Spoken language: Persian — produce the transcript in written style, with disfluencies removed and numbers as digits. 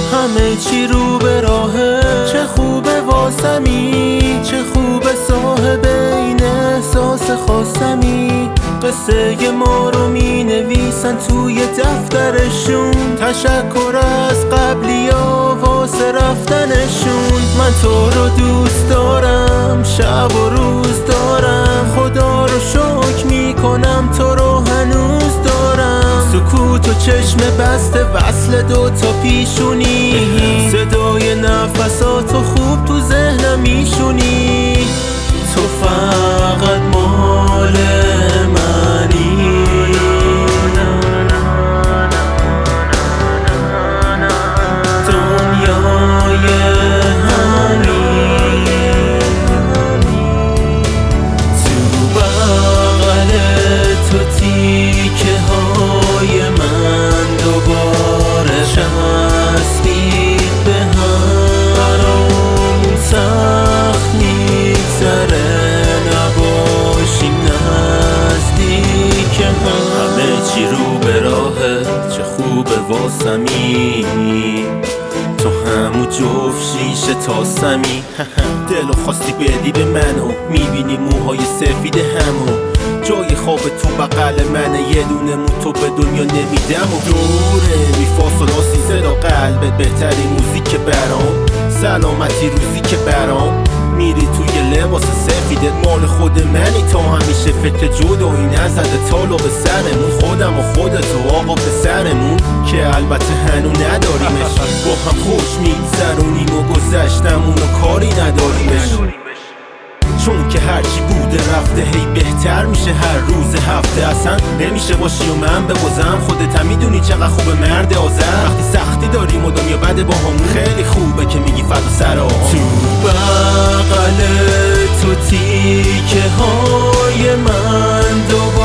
همه چی رو به راهه. چه خوبه واسمی، چه خوبه صاحب این احساس خواستمی. قصه ما رو می نویسن توی دفترشون، تشکر از قبلیا واسه رفتنشون. من تو رو دوست دارم، شب و روز دارم، خدا رو شکر می کنم تو رو هنوز دارم. سکوت و چشم بسته وصل دوتا پیشونی، صدای نفساتو خوب تو ذهنم میشونی. تو فقط مال منی، دنیای همین تو بغل تو. تیکه های من دوباره چسبید به هم، برامون سخت میگذره نباشیم نزدیک هم. همه چی رو به راهه، چه خوبه واسمی، تو همو جفت شیشه تاسمی. دلو خواستی بدی به منو، میبینی موهای سفید همو، جای خواب تو بغل منه، یه دونه مو تو به دنیا نمیدم. و دوره میفاس و لاسی صدا قلبت بهترین موزیک برام، سلامتی روزی که برام میری توی لباس سفیدت مال خود منی. تا همیشه فکر جدایی نزده تالو به سرمون، خودم و خودت و آقا به سرمون که البته هنو نداریمش. با هم خوش میگذرونیم و گذشتمون و کاری نداریمش، چون که هرچی بوده رفته هی بهتر میشه هر روز هفته. اصلا نمیشه باشی و من ببازم، خودت هم میدونی چقدر خوبه مرد آزر. وقتی سختی داریم و دنیا بده با همون، خیلی خوبه که میگی فدا سر آقا. تو بغل تو تیکه های من